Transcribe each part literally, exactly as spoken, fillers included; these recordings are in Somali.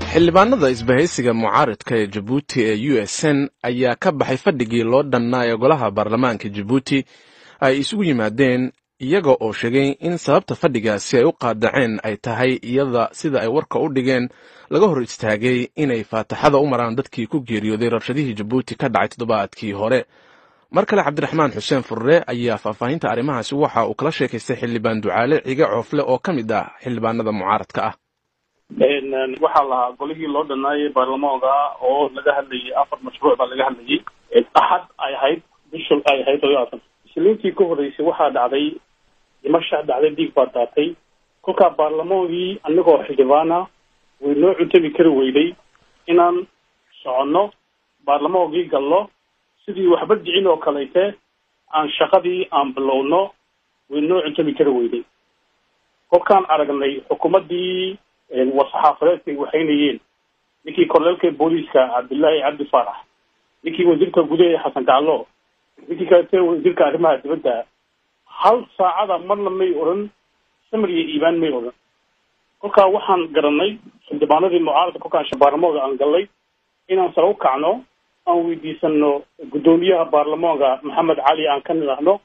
xildhibaanada isbahaysiga mucaaradka ee Djibouti ee U S N ayaa ka baxay fadhigii loo dhannaayay golaha baarlamaanka Djibouti ay isugu yimaadeen iyaga oo sheegay in sababta fadhigaasi ay u qaadaceen ay tahay iyada sida ay warka u dhigeen laga hor istaagay inay faataxada u maraan dadkii ku geeriyooday rabshadihii Djibouti ka dhacay toddobaadkii hore. mar kale Cabdiraxmaan Xuseen Furre ayaa faahfaahinta arrimahaasi waxa uu kala sheekaystay xildhibaan Ducaale Ciga Coofle oo ka mid ah xildhibaanada mucaaradka ah. een waxa la golihii loo dhanaayay baarlamaanka oo laga hadlayay afar mashruuc baa laga hadlayay axad ay ahayd bishul ay ahayd todobaatan isliintii ka horeysay waxa dhacday dimasha dhacday dig baataatay kolka baarlamaankii anagoo xildhibaana way noo cuntabi kari weyday inaan socono baarlamaankii gallo sidii waxba dhicin oo kaleete aan shaqadii aan bilowno way noo cuntabi kari weyday kolkaan aragnay xukuumadii wasaxaafadeedkay waxaynayeen ninkii korneelka booliiska Cabdullaahi Cabdi Faarax ninkii wasiirka gudaha Xasan Gaclo ninkii kale wasiirka arrimaha dibadda hal saacada marna may oran samriye iibaan may oran kolkaa waxaan garanay xildhibaanadii mucaaradka kolkaan baarlamaanka aan galay inaan sare u kacno aan weydiisano gudoomiyaha baarlamaanka Maxamed Cali aan ka nidhaahno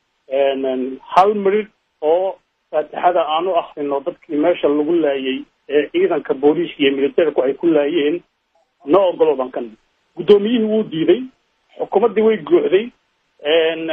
hal marid oo faataxada aanu akhrino dadkii meesha lagu laayay ee ciidanka booliiska iyo militariga ay ku laayeen noo ogoloodan kan gudoomiyihii wuu diiday xukuumadii way guuxday een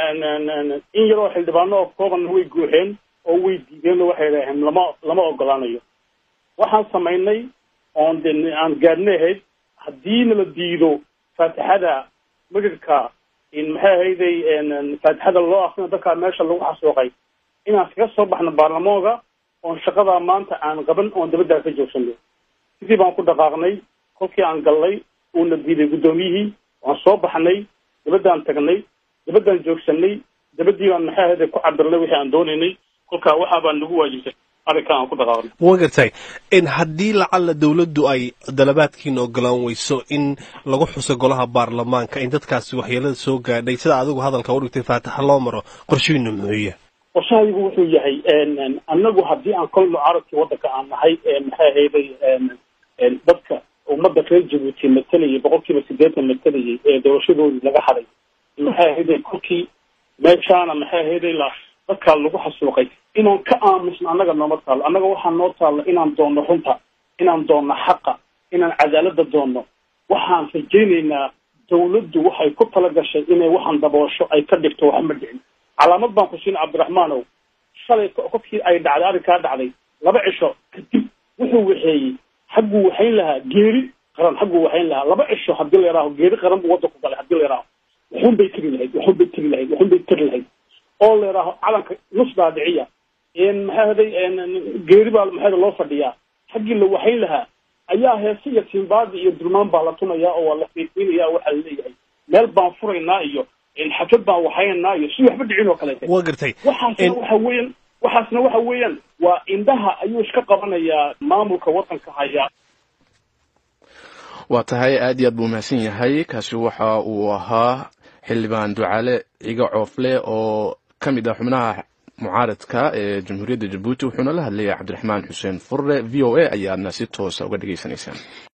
in yaroo xildhibaano oo kooban way guuxeen oo way diideen waxay leeyahay lama lama ogolaanayo waxaan sameynay oon aan gaarneeyd haddii la diido faataxada midka in maxay hayday een faataxada loo akhrino dadka meesha lagu xasuuqay inaan kaga soo baxno baarlamaanka oo shaqada maanta aan qaban oo dibadda ka joogsano sidii baan ku dhaqaaqnay kolkii aan galay oo la diiday gudoomiyihii waan soo baxnay dibadaan tagnay dibadaan joogsanay dibadii baan maxay ahayd ku cabirnay wixii aan doonaynay kolka waxa baan nagu waajibtay arrinkan aan ku dhaqaaqnay wagartay in haddii lacala dawladdu ay dalabaadkiina ogolaan weyso in lagu xuso golaha baarlamaanka in dadkaasi waxyeelada soo gaadhay sida adigu hadalka u dhigtay faataxa loo maro qorshihiinu muxuu yahay qorshahaygu wuxuu yahay een anagu haddii aan kol mucaaradkii waddanka aan nahay maxay ahayday een dadka ummadda reer Djibouti matalayay boqolkiiba siddeetan matalayay ee doorashadoodii laga haday maxay ahayday kolkii meeshaana maxay ahayday la dadka lagu xasuuqay inaan ka aamusno annaga nooma taalo annaga waxaan noo taalo inaan doonno runta inaan doonno xaqa inaan cadaaladda doonno waxaan rajaynaynaa dawladdu waxay ku tala gashay inay waxaan daboosho ay ka dhigto wax ma dhicin calaamad baan ku siin Cabdiraxmaanow shalay qofkii ay dhacday arrinkaa dhacday laba cisho kadib wuxuu waxeeyey xaggu waxayn lahaa geeri qaran xaggu waxayn lahaa laba cisho haddii la yaraahdo geeri qaran buu waddanku galay haddii la yaraahdo wuxuun bay tegi lahayd wuxuun bay tegi lahayd wuxuun bay tegi lahayd oo la yaraahdo calanka nus dhaadhiciya een maxay haday geeri baa maxay loo fadhiyaa xaggii la waxayn lahaa ayaa heese iyo timbaadi iyo durmaan baa la tunayaa oo waa la fiiqinayaa waxaa la leeyahay meel baan furaynaa iyo الحفل بقى وحينا يسوي حفل دعينه كله وقرتي وحاسنا وحوين وحاسنا وحوين وإندها أيوش كقرنا يا مامك وطن كهيا وتهاي أدي أبو مسين هاي كسوحة وها حلبان دعالة إيجا عفلة أو كم إذا حمناها معارضك جمهورية جيبوتي وحنا لها اللي عبد الرحمن حسين فر في أو إيه أيام ناس توسع وقد جيسان